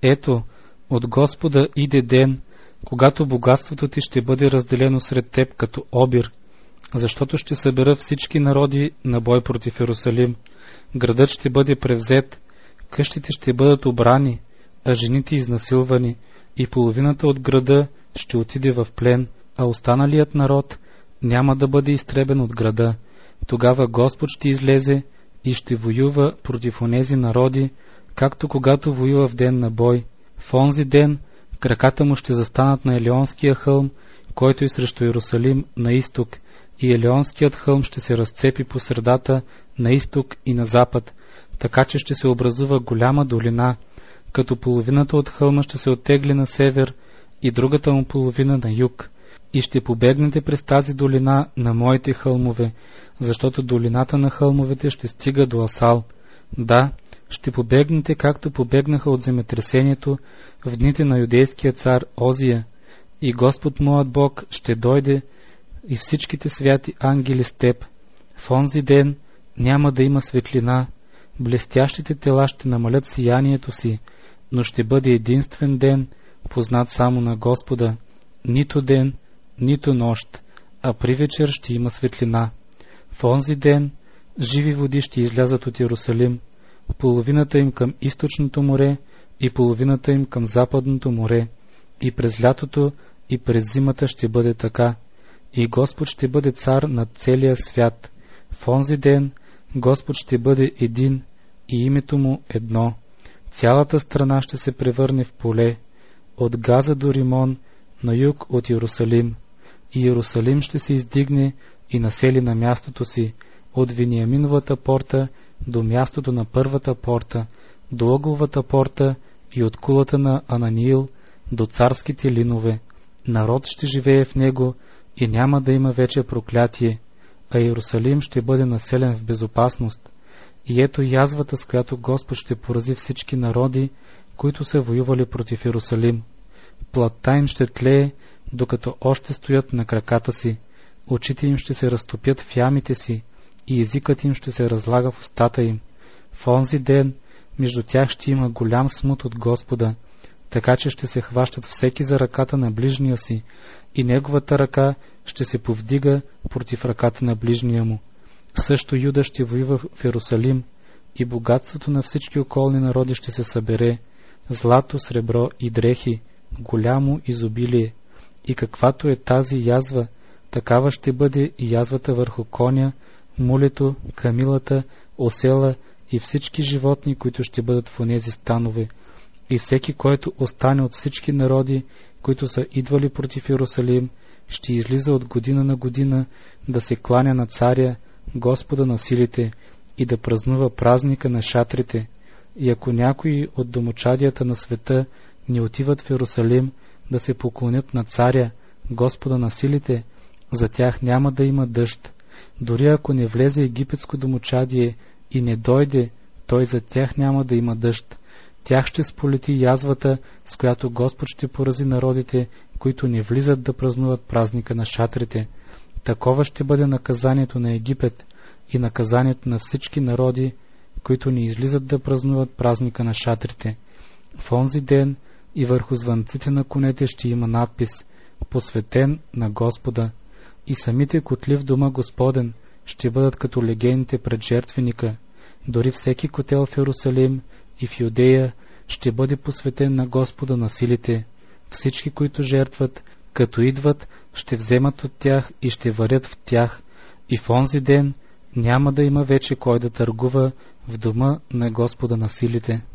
Ето, от Господа иде ден, когато богатството ти ще бъде разделено сред теб като обир, защото ще събера всички народи на бой против Йерусалим. Градът ще бъде превзет, къщите ще бъдат обрани, а жените изнасилвани, и половината от града ще отиде в плен, а останалият народ няма да бъде изтребен от града. Тогава Господ ще излезе и ще воюва против онези народи, както когато воюва в ден на бой. В онзи ден краката му ще застанат на Елеонския хълм, който е срещу Йерусалим на изток, и Елеонският хълм ще се разцепи по средата на изток и на запад, така че ще се образува голяма долина, като половината от хълма ще се оттегли на север и другата му половина на юг. И ще побегнете през тази долина на моите хълмове, защото долината на хълмовете ще стига до Асал. Да, ще побегнете, както побегнаха от земетресението в дните на юдейския цар Озия, и Господ моят Бог ще дойде и всичките святи ангели с теб. В онзи ден няма да има светлина, блестящите тела ще намалят сиянието си, но ще бъде единствен ден, познат само на Господа, нито ден, нито нощ, а при вечер ще има светлина. В онзи ден живи води ще излязат от Йерусалим, половината им към източното море и половината им към западното море, и през лятото и през зимата ще бъде така, и Господ ще бъде цар над целия свят. В онзи ден Господ ще бъде един и името му едно. Цялата страна ще се превърне в поле, от Газа до Римон, на юг от Йерусалим. И Йерусалим ще се издигне и насели на мястото си, от Вениаминовата порта до мястото на първата порта, до ъгловата порта и от кулата на Ананиил до царските линове. Народ ще живее в него и няма да има вече проклятие, а Йерусалим ще бъде населен в безопасност. И ето язвата, с която Господ ще порази всички народи, които са воювали против Йерусалим. Плътта им ще тлее, докато още стоят на краката си, очите им ще се разтопят в ямите си и езикът им ще се разлага в устата им. В онзи ден между тях ще има голям смут от Господа, така че ще се хващат всеки за ръката на ближния си, и неговата ръка ще се повдига против ръката на ближния му. Също Юда ще воюва в Йерусалим, и богатството на всички околни народи ще се събере, злато, сребро и дрехи, голямо изобилие. И каквато е тази язва, такава ще бъде и язвата върху коня, мулето, камилата, осела и всички животни, които ще бъдат в онези станове. И всеки, който остане от всички народи, които са идвали против Йерусалим, ще излиза от година на година да се кланя на царя, Господа на силите, и да празнува празника на шатрите. И ако някои от домочадията на света не отиват в Йерусалим да се поклонят на царя, Господа на силите, за тях няма да има дъжд. Дори ако не влезе египетско домочадие и не дойде, той за тях няма да има дъжд. Тях ще сполети язвата, с която Господ ще порази народите, които не влизат да празнуват празника на шатрите. Такова ще бъде наказанието на Египет и наказанието на всички народи, които не излизат да празнуват празника на шатрите. В онзи ден и върху звънците на конете ще има надпис «Посветен на Господа», и самите котли в дома Господен ще бъдат като легените пред жертвеника. Дори всеки котел в Йерусалим и в Юдея ще бъде посветен на Господа на силите. Всички, които жертват, като идват, ще вземат от тях и ще варят в тях, и в онзи ден няма да има вече кой да търгува в дома на Господа на силите.